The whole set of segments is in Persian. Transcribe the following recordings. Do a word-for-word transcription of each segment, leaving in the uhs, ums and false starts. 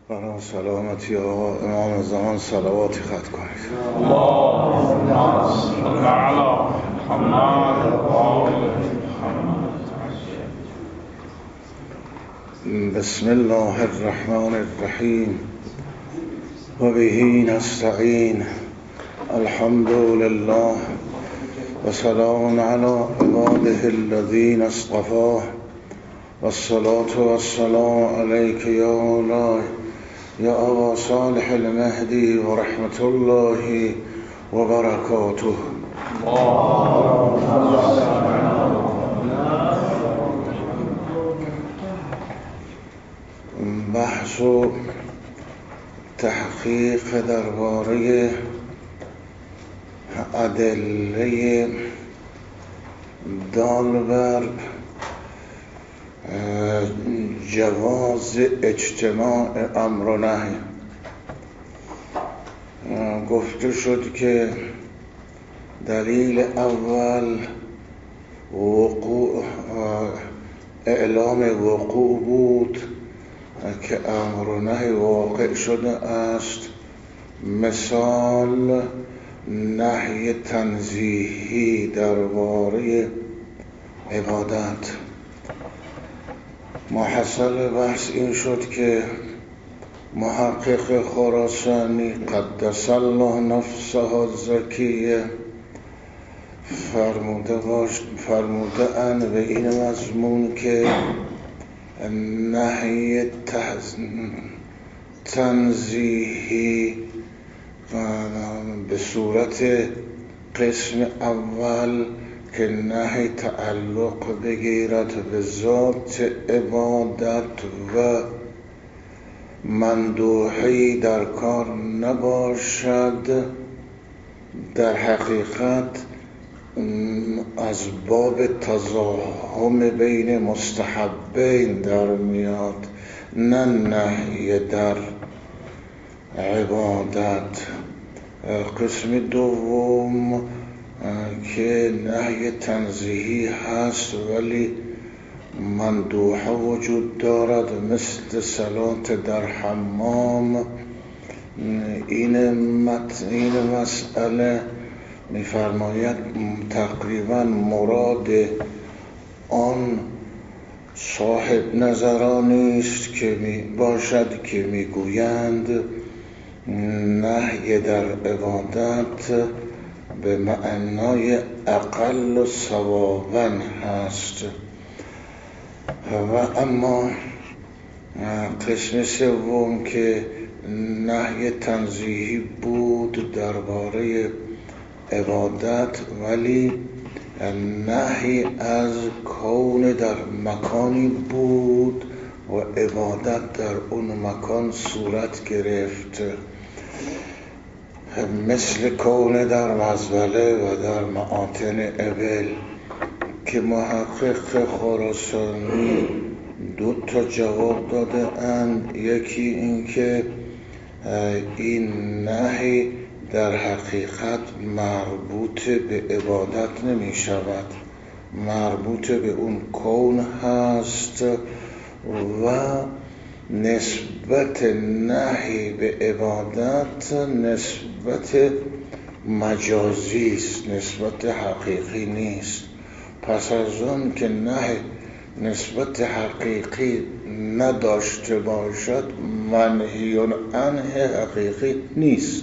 برای سلامتی آقا امام زمان صلواتی خط کنید. اللهم صل علی محمد و آل محمد. بسم الله الرحمن الرحیم و به نستعین. الحمد لله و سلام علی عباده الذین اصطفاه و الصلاة و السلام علیک یا مولاي یا ابا صالح المهدی و رحمت الله و برکاته. بحث و تحقیق درباره ادله دال بر جواز اجتماع امر و نهی. گفته شد که دلیل اول وقوع اعلام وقوع بود که امر و نهی واقع شده است. مثال نهی تنزیهی درباره عبادت. محصل بحث این شد که محقق خراسانی قدس الله نفسه الزکیه فرموده باش فرموده ان به این مضمون که نهی تنزیهی به صورت قسم اول که نهی تعلق بگیرد به ذات عبادت و مندوحی در کار نباشد، در حقیقت از باب تزاحم بین مستحبین در میاد، نه نهی در عبادت. قسم دوم که نهی تنزیهی هست ولی مندوحه وجود دارد، مثل صلات در حمام. این این مسئله می‌فرماید تقریبا مراد آن صاحب نظرانی است که می باشد که میگویند نهی در عبادت به معنای اقل ثوابا هست. و اما قسم سوم که نهی تنزیهی بود درباره عبادت ولی نهی از کون در مکانی بود و عبادت در اون مکان صورت گرفت، مثل کون در مزبله و در معاطن ابل. که محقق خراسانی دو تا جواب داده اند. یکی این که این نهی در حقیقت مربوط به عبادت نمی شود، مربوط به اون کون هست و نسبت نهی به عبادت نسبت مجازی است، نسبت حقیقی نیست. پس از اون که نهی نسبت حقیقی نداشته باشد منهی عنه حقیقی نیست.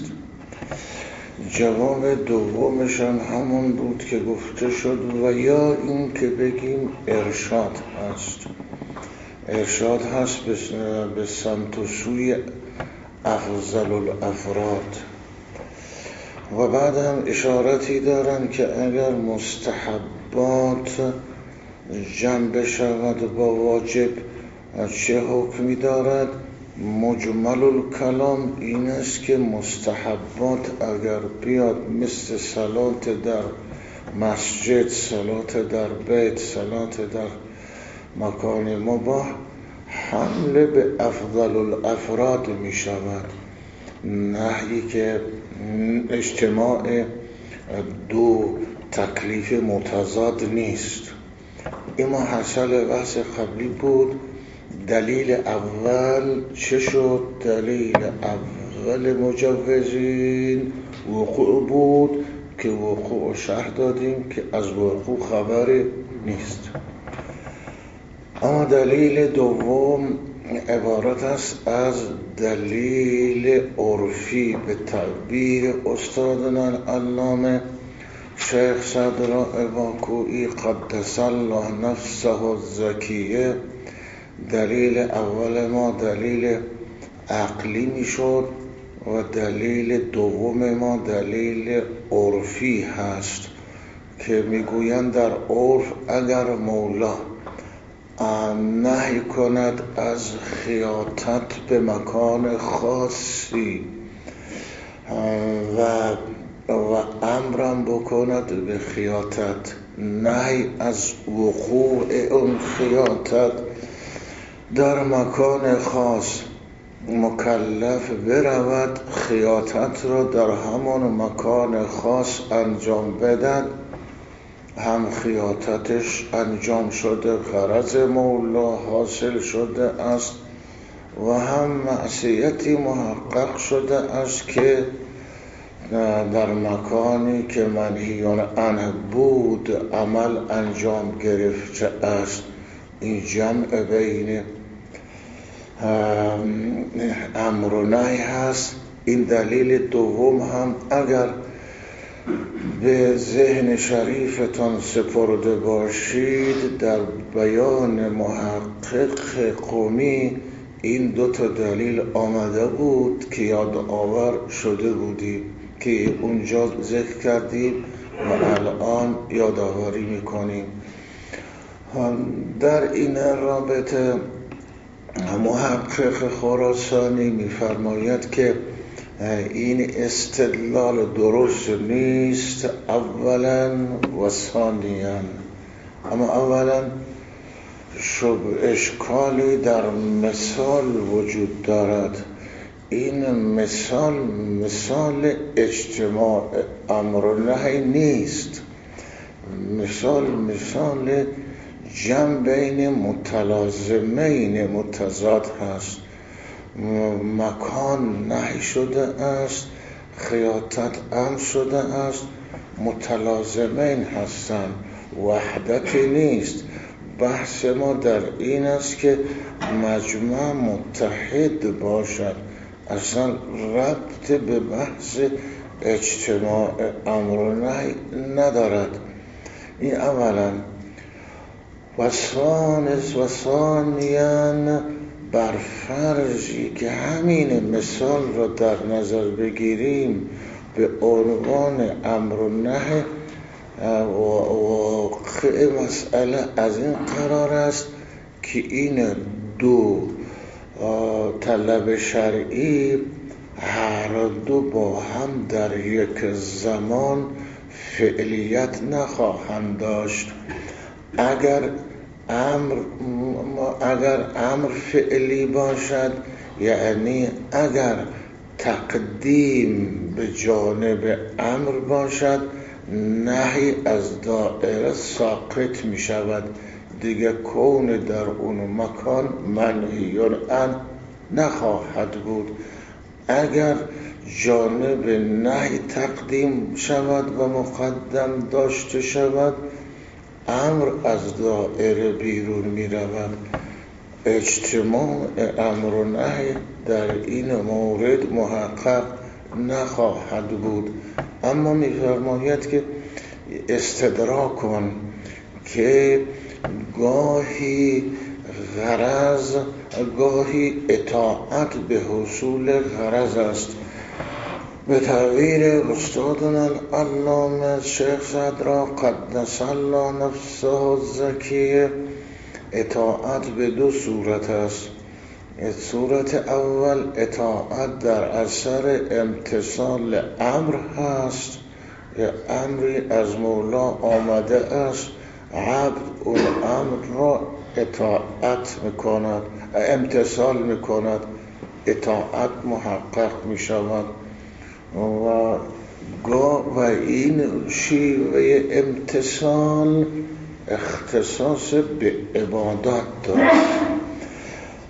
جواب دومش هم همون بود که گفته شد و یا این که بگیم ارشاد هست، ارشاد هست به سمت و سوی افضل الافراد. و بعد هم اشارتی دارن که اگر مستحبات جمع بشود با واجب چه حکمی دارد. مجمل الکلام این است که مستحبات اگر بیاد مثل صلات در مسجد، صلات در بیت، صلات در مکان مباح، حمله به افضل الافراد می شود. نهی که اجتماع دو تکلیف متضاد نیست. این محصل بحث قبلی بود. دلیل اول چه شد؟ دلیل اول مجوزین وقوع بود که وقوع شرح دادیم که از وقوع خبری نیست. اما دلیل دوم عبارت است از دلیل عرفی به تعبیر استادنا علامه شیخ صدراء باکویی قدس الله نفسه الزکیه. دلیل اول ما دلیل عقلی میشد و دلیل دوم ما دلیل عرفی هست که میگویند در عرف اگر مولا نهی کند از خیاطت به مکان خاصی و و امرم بکند به خیاطت، نهی از وقوع اون خیاطت در مکان خاص، مکلف برود خیاطت را در همان مکان خاص انجام بدهد، هم خیاطتش انجام شده، غرض مولا حاصل شده است و هم معصیتی محقق شده است که در مکانی که منهی عنه بود عمل انجام گرفته است. این جمع بین امر و نهی هست. این دلیل دوم هم اگر به ذهن شریفتان سپرده باشید در بیان محقق قمی این دو تا دلیل آمده بود که یاد آور شده بودیم که اونجا ذکر کردیم و الان یادآوری میکنیم. در این رابطه محقق خراسانی میفرماید که این استدلال درست نیست اولا و ثانیا. اما اولا شب اشکالی در مثال وجود دارد. این مثال مثال اجتماع امر و نهی نیست، مثال مثال جمع بین متلازمین متضاد هست. مکان نهی شده است، خیاطت امر شده است، متلازمین هستند، وحدتی نیست. بحث ما در این است که مجمع متحد باشد، اصلا ربط به بحث اجتماع امر و نهی ندارد. این اولا. و ثانیاً بر فرضی که همین مثال را در نظر بگیریم به عنوان امر و نهی، واقع مسئله از این قرار است که این دو طلب شرعی هر دو با هم در یک زمان فعلیت نخواهند داشت. اگر امر اگر امر فعلی باشد، یعنی اگر تقدیم به جانب امر باشد، نهی از دائره ساقط می شود، دیگه کون در اون مکان منهی عنه نخواهد بود. اگر جانب نهی تقدیم شود و مقدم داشته شود، امر از دائره بیرون می رود. اجتماع امر و نهی در این مورد محقق نخواهد بود. اما می فرماید که استدراک کن که گاهی غرض گاهی اطاعت به حصول غرض است. به تعبیر استادنا علامه شیخ صدراء قدس الله نفسه الزکیه، اطاعت به دو صورت است. صورت اول اطاعت در اثر امتثال امر هست، امری از مولا آمده است، عبد اون امر را اطاعت میکند، امتثال میکند، اطاعت محقق میشود. و و این شیوه امتثال اختصاص به عبادت دارد.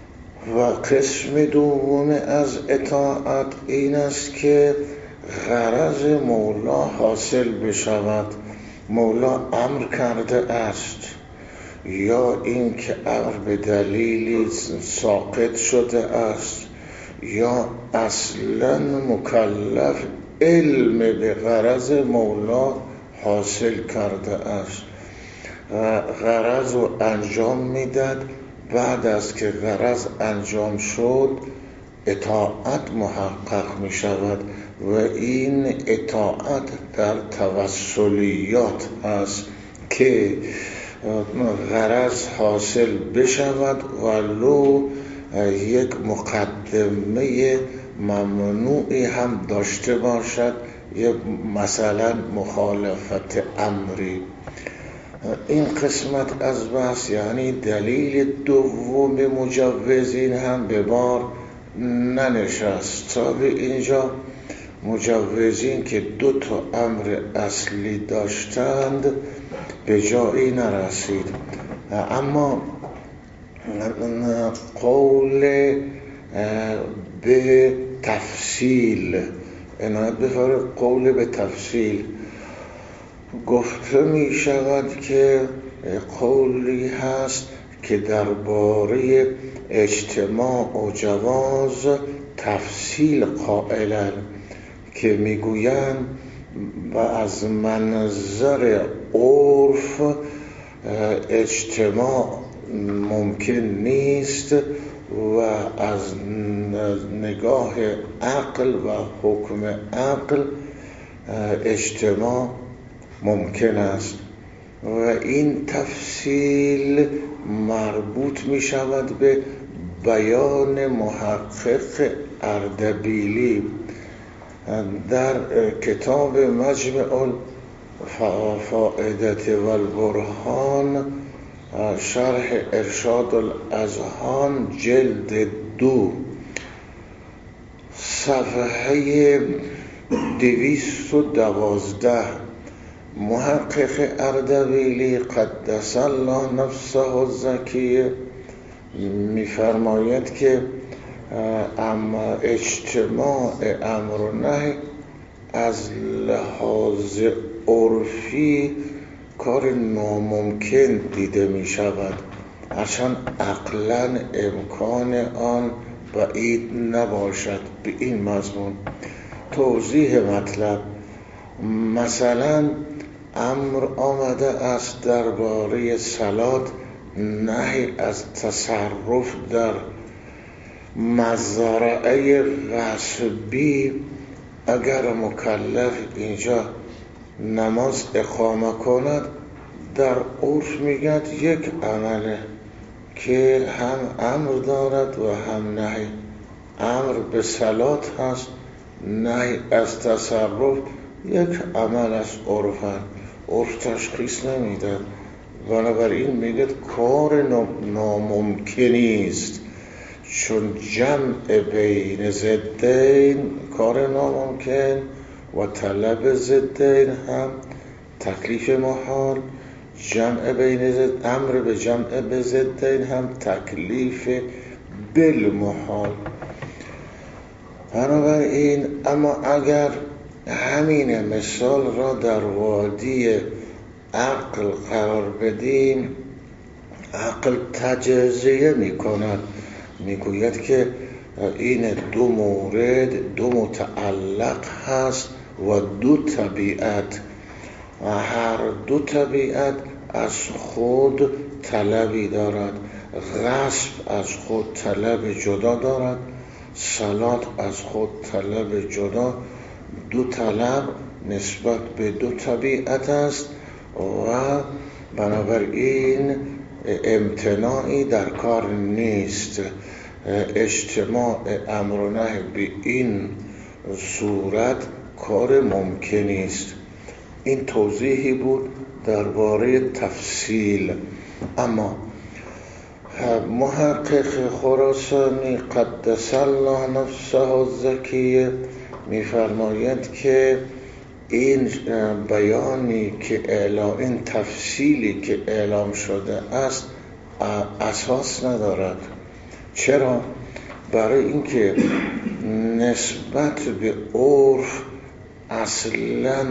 و قسم دوم از اطاعت این است که غرض مولا حاصل بشود. مولا امر کرده است یا این که امر به دلیلی ساقط شده است یا اصلا مکلف علم به غرض مولا حاصل کرده است، غرض رو انجام میداد. بعد از که غرض انجام شد اطاعت محقق می شود و این اطاعت در توسلیات است که غرض حاصل بشود ولو یک مقدمه ممنوعی هم داشته باشد، یک مثلا مخالفت امری. این قسمت از بحث یعنی دلیل دوم مجوزین هم به بار ننشست. تا به اینجا مجوزین که دو تا امر اصلی داشتند به جایی نرسید، اما قول به تفصیل عنایت بفرمایید. قول به تفصیل گفته می شود که قولی هست که درباره اجتماع و جواز تفصیل قائلند که میگویند و از منظر عرف اجتماع ممکن نیست و از نگاه عقل و حکم عقل اجتماع ممکن است و این تفصیل مربوط می شود به بیان محقق اردبیلی در کتاب مجمع الفائدة والبرهان شرح ارشاد الاذهان جلد دو صفحه دویست و دوازده. محقق اردبیلی قدس الله نفسه الزکیه می‌فرماید که اما اجتماع امر و نهی از لحاظ عرفی کار ناممکن دیده می شود، هرچند عقلاً امکان آن بعید نباشد. به این مضمون توضیح مطلب: مثلا امر آمده است درباره صلات، نهی از تصرف در مزرعه غصبی. اگر مکلف اینجا نماز اقامه کند در عرف میگد یک عمله که هم امر دارد و هم نهی. امر به صلات هست، نهی از تصرف یک عمل از عرفن، عرف تشخیص نمیدن، بنابراین میگه کار ناممکنی است، چون جمع بین ضدین کار ناممکن و طلب ضدین هم تکلیف محال، جمع بین ضد امر به جمع به ضدین هم تکلیف بالمحال. بنابراین اما اگر همین مثال را در وادی عقل قرار بدیم، عقل تجزیه می کند، می گوید که این دو مورد دو متعلق هست و دو طبیعت و هر دو طبیعت از خود طلبی دارد. غصب از خود طلب جدا دارد، صلات از خود طلب جدا. دو طلب نسبت به دو طبیعت است و بنابراین امتناعی در کار نیست. اجتماع امر و نهی به این صورت کار ممکنی است. این توضیحی بود درباره تفصیل. اما محقق خراسانی قدس الله نفسه الزکیه می‌فرماید که این بیانی که اعلام، این تفصیلی که اعلام شده است اساس ندارد. چرا؟ برای اینکه نسبت به عرف اصلا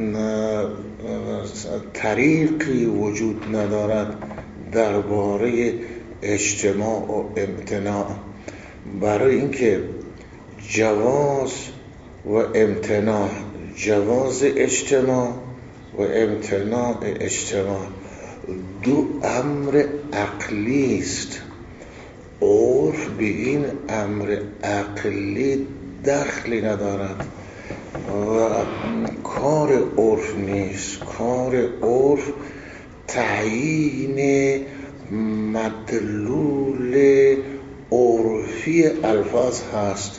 طریقی وجود ندارد درباره اجتماع و امتناع. برای اینکه جواز و امتناع، جواز اجتماع و امتناع اجتماع دو امر عقلی است. عرف به این امر عقلی دخلی ندارد و کار عرف نیست. کار عرف تعیین مدلول عرفی الفاظ هست.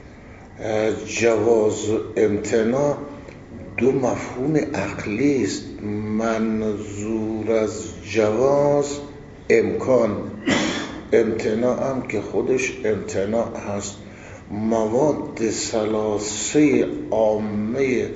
جواز و امتناع دو مفهوم عقلی است. منظور از جواز امکان، امتناع هم که خودش امتناع هست. مواد ثلاثه عامه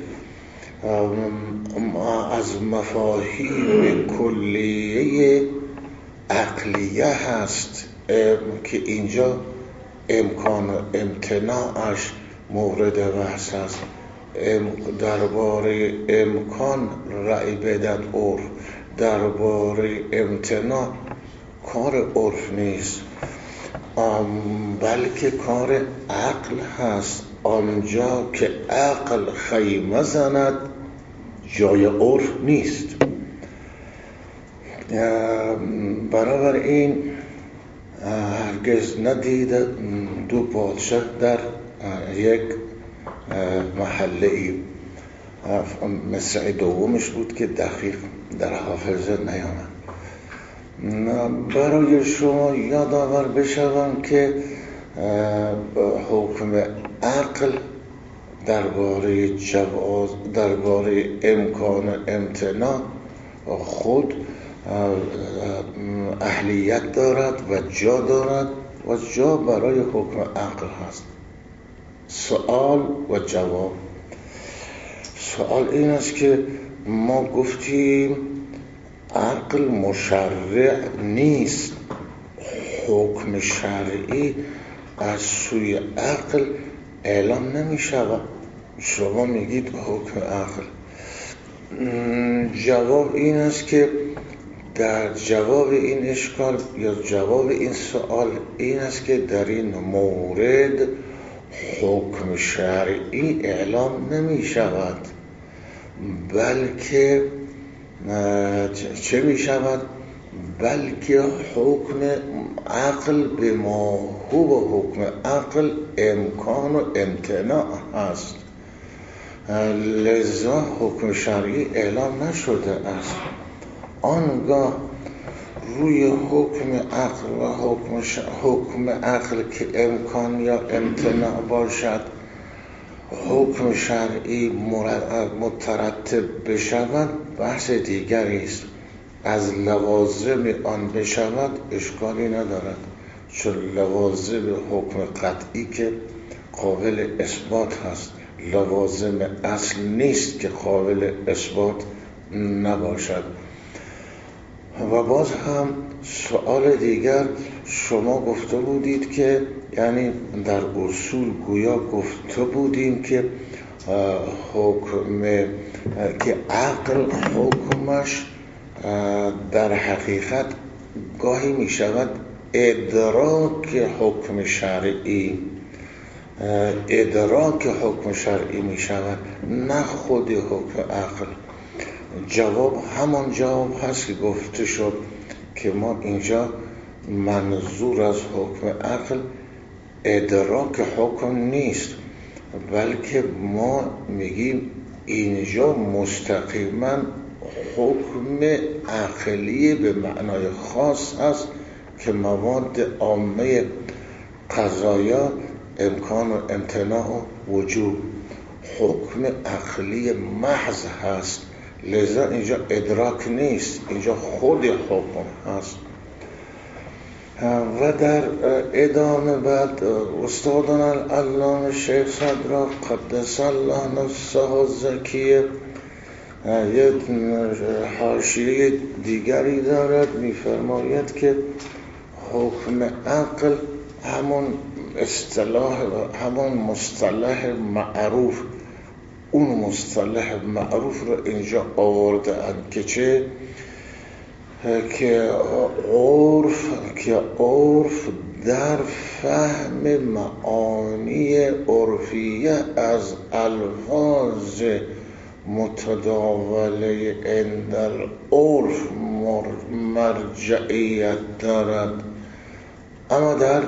از مفاهیم کلیه عقلیه هست که اینجا امکان و امتناعش مورد بحث هست. درباره امکان رأی بدن عرف، درباره امتناع کار عرف نیست بلکه کار عقل هست. آنجا که عقل خیمه زند جای عرف نیست. برابر این هرگز ندیده دو پادشاه در یک محله ای. مصرع دومش بود که دقیق در حافظه نیامد. برای شما یادآور بشوم که حکم عقل درباره جواز، درباره امکان و امتناع خود اهلیت دارد و جا دارد و جا برای حکم عقل هست. سوال و جواب. سوال این است که ما گفتیم عقل مشرع نیست. حکم شرعی از سوی عقل اعلام نمی شود. شما میگید حکم عقل. جواب این است که در جواب این اشکال یا جواب این سوال این است که در این مورد حکم شرعی اعلام نمی شود بلکه چه می شود؟ بلکه حکم عقل به ما هو حکم عقل امکان و امتناع هست. لذا حکم شرعی اعلام نشده است. آنگاه روی حکم عقل و حکم, ش... حکم عقل که امکان یا امتناع باشد حکم شرعی مترتب بشود بحث دیگری است. از لوازم آن بشود اشکالی ندارد، چون لوازم حکم قطعی که قابل اثبات هست، لوازم اصل نیست که قابل اثبات نباشد. و باز هم سوال دیگر، شما گفته بودید که یعنی در اصول گویا گفته بودیم که حکم که عقل حکمش در حقیقت گاهی می شود ادراک حکم شرعی، ادراک حکم شرعی می شود، نه خود حکم عقل. جواب همان جواب هست که گفته شد که ما اینجا منظور از حکم عقل ادراک حکم نیست، بلکه ما میگیم اینجا مستقیما حکم عقلی به معنای خاص هست که مواد عامه قضایا امکان و امتناع و وجوب حکم عقلی محض هست. لذا اینجا ادراک نیست، اینجا خود حکم هست. و در ادامه بعد استادان العلامه شیخ صدرا قدس الله نفسه زکیه یک حاشیه دیگری دارد، می‌فرماید که حکم عقل همون اصطلاح همون مصطلح معروف، اون مصطلح معروف رو اینجا آورده اند که چه؟ که عرف که عرف در فهم معانی عرفیه از الفاظ متداوله عند العرف مرجعیت دارد، اما در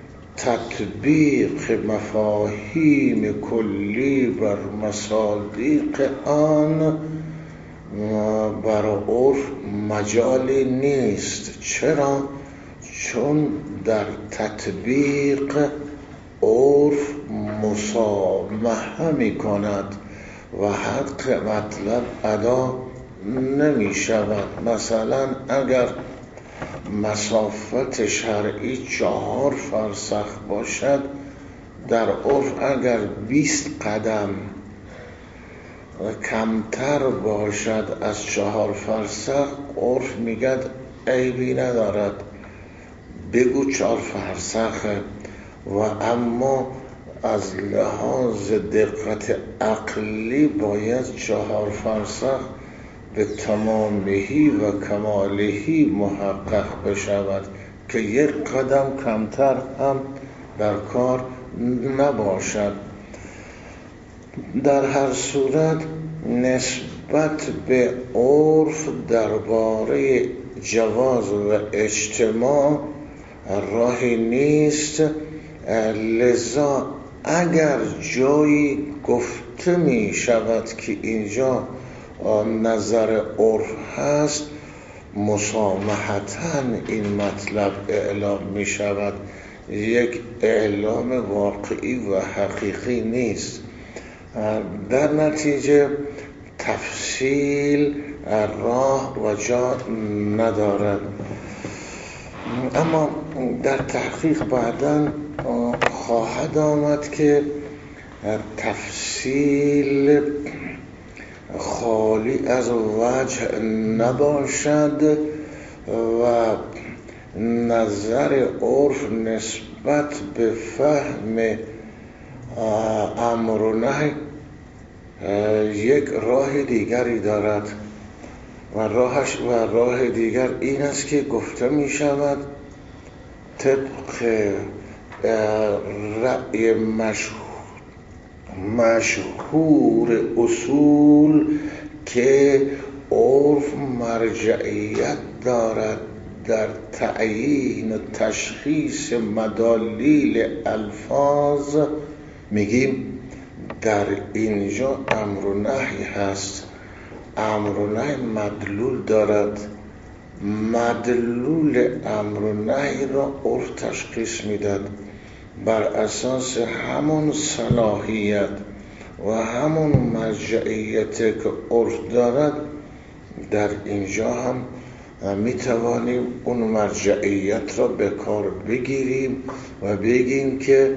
تطبیق مفاهیم کلی بر مصادیق آن بر عرف مجالی نیست. چرا؟ چون در تطبیق عرف مسامحه می کند و حق مطلب ادا نمی شود. مثلا اگر مسافت شرعی چهار فرسخ باشد، در عرف اگر بیست قدم کمتر باشد از چهار فرسخ، عرف میگد عیبی ندارد، بگو چهار فرسخه. و اما از لحاظ دقت عقلی باید چهار فرسخ به تمامهی و کمالهی محقق بشود که یک قدم کمتر هم در کار نباشد. در هر صورت نسبت به عرف درباره جواز و اجتماع راهی نیست، لذا اگر جایی گفته می شود که اینجا نظر عرف هست، مسامحتاً این مطلب اعلام می شود، یک اعلام واقعی و حقیقی نیست. در نتیجه تفصیل راه و جا ندارد. اما در تحقیق بعداً خواهد آمد که تفصیل خالی از وجه نباشد و نظر عرف نسبت به فهم امر و نهی یک راه دیگری دارد و راهش و راه دیگر این است که گفته می شود طبق رأی مشهور اصول که عرف مرجعیت دارد در تعیین و تشخیص مدالیل الفاظ، میگیم در اینجا امر و نهی هست. امر و نهی مدلول دارد، مدلول امر و نهی را عرف تشخیص میداد بر اساس همون صلاحیت و همون مرجعیت که عرف دارد. در اینجا هم میتوانیم اون مرجعیت را به کار بگیریم و بگیم که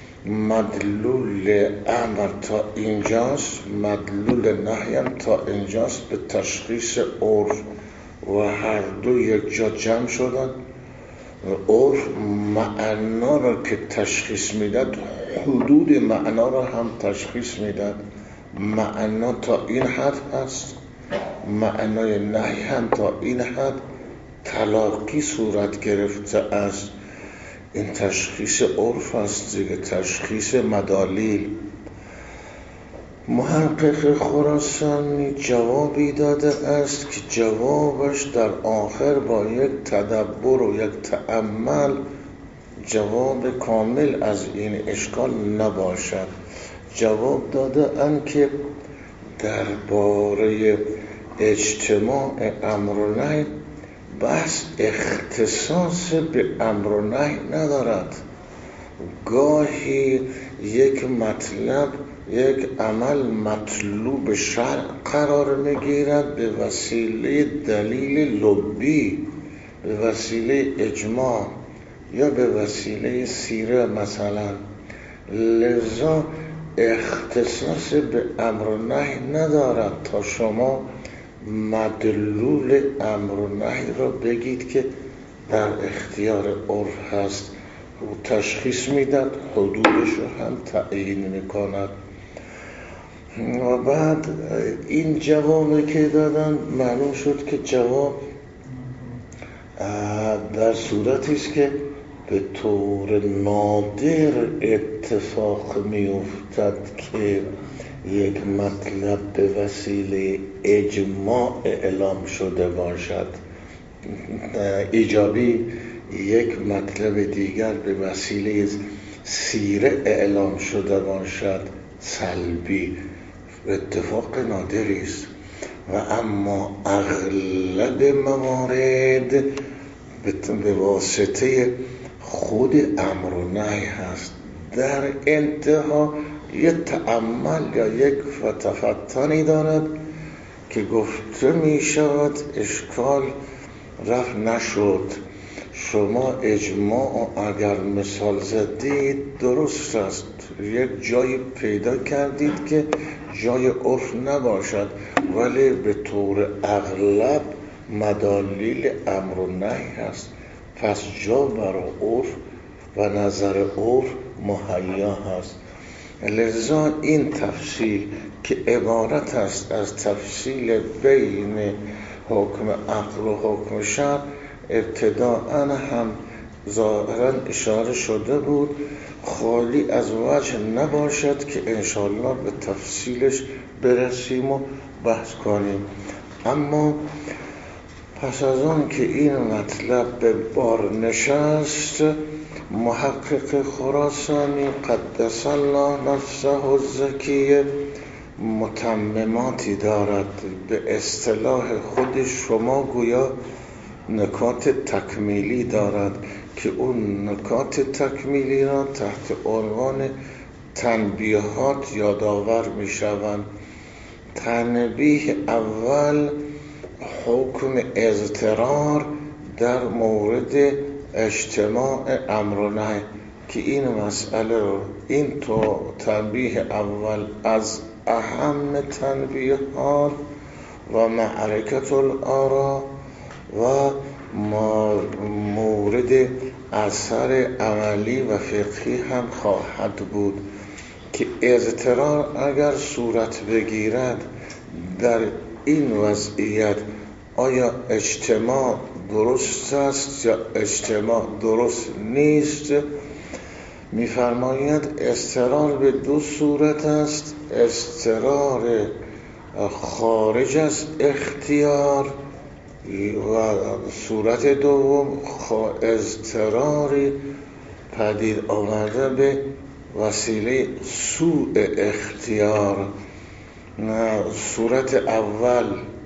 مدلول امر تا اینجاست، مدلول نهی هم تا اینجاست به تشخیص عرف و هر دو یک جا جمع شدن. عرف معنا را که تشخیص میداد، حدود معنا را هم تشخیص میداد. معنا تا این حد هست، معنای نهی هم تا این حد تلاقی صورت گرفته است. این تشخیص عرف است دیگه، تشخیص مدالیل. محقق خراسانی جوابی داده است که جوابش در آخر با یک تدبر و یک تأمل جواب کامل از این اشکال نباشد. جواب داده اند که درباره اجتماع امر و نهی بحث اختصاص به امر و نهی ندارد. گاهی یک مطلب، یک عمل مطلوب شرع قرار میگیرد به وسیله دلیل لبی، به وسیله اجماع یا به وسیله سیره مثلا. لذا اختصاص به امر و نهی ندارد تا شما مدلول امر و نهی را بگید که در اختیار عرف هست. او تشخیص میداد، حدودش رو هم تعیین میکند. و بعد این جوابی که دادن معلوم شد که جواب در صورتی است که به طور نادر اتفاق میافتد که یک مطلب به وسیله اجماع اعلام شده باشد ایجابی، یک مطلب دیگر به وسیله سیره اعلام شده باشد سلبی. اتفاق نادری است و اما اغلب موارد به واسطه خود امر و نهی هست. در انتها یک تأمل یا یک تفتنی دارد که گفته می شود اشکال رفع نشد، شما اجماع اگر مثال زدید درست است، یک جایی پیدا کردید که جای عرف نباشد، ولی به طور اغلب مدالیل امر و نهی هست، پس جا برای عرف و نظر عرف مهیا هست. لذا این تفصیل که عبارت است از تفصیل بین حکم عقل و حکم شرع ابتداءً هم ظاهراً اشاره شده بود، خالی از وجه نباشد که انشاءالله به تفصیلش برسیم و بحث کنیم. اما پس از آن که این مطلب به بار نشست، محقق خراسانی قدس الله نفسه الزکیه متمماتی دارد، به اصطلاح خود شما گویا نکات تکمیلی دارد که اون نکات تکمیلی را تحت عنوان تنبیهات یادآور می شوند. تنبیه اول حکم اضطرار در مورد اجتماع امر و نهی که این مسئله رو، این تو تنبیه اول از اهم تنبیهات و معرکت الآرا و مورد اثر عملی و فقهی هم خواهد بود که اضطرار اگر صورت بگیرد در این وضعیت آیا اجتماع درست است یا اجتماع درست نیست. می‌فرماید اضطرار به دو صورت است، اضطرار خارج از اختیار و صورت دوم اضطراری پدید آورده به وسیله سوء اختیار. صورت اول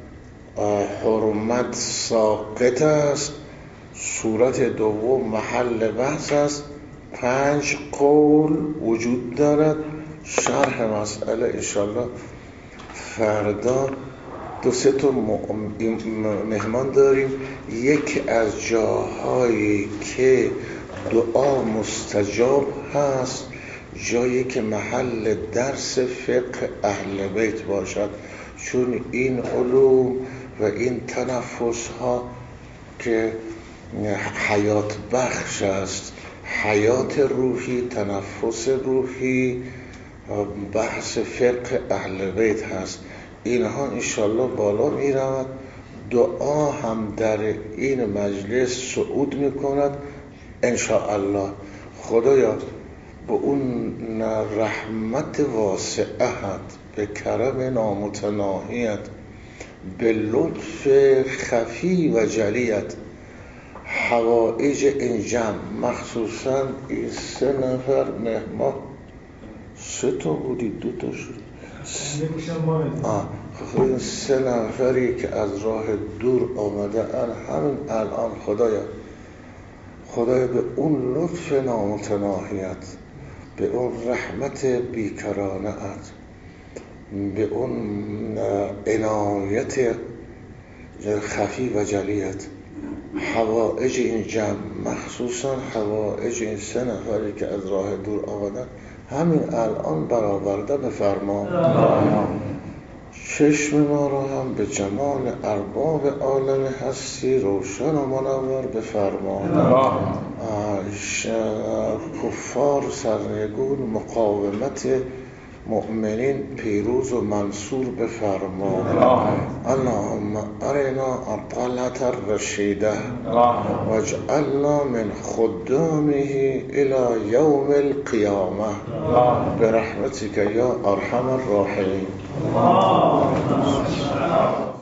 حرمت ساقط است، صورت دوم محل بحث است. پنج قول وجود دارد، شرح مسئله انشاءالله فردا دو سه تا مهمان داریم. یکی از جاهایی که دعا مستجاب هست جایی که محل درس فقه اهل بیت باشد، چون این علوم و این تنفس ها که حیات بخش است، حیات روحی، تنفس روحی، بحث فقه اهل بیت هست، اینها انشالله بالا می رود. دعا هم در این مجلس صعود می کند انشاءالله. خدایا به اون رحمت واسعت، به کرم نامتناهیت، به لطف خفی و جلیت حوائج این جمع، مخصوصا این سه نفر مهمان، سه تا بودی دو تا شد، این سه نفری که از راه دور آمده ان همین الان خدایا خدایا به اون لطف نامتناهیت، به اون رحمت بیکرانه‌ات، به اون عنایت خفی و جلیت حوائج این جمع، مخصوصا حوائج این سه نفری که از راه دور آمدن همین الان برآورده بفرما، چشم ما را هم به جمال ارباب عالم هستی روشن و منور بفرما. کفار سرنگون مقاومت مؤمنین پیروز و منصور بفرما. اللهم ارنا الطلعة الرشیده واجعلنا من خدامه الى یوم القیامه برحمتك یا ارحم الراحمین.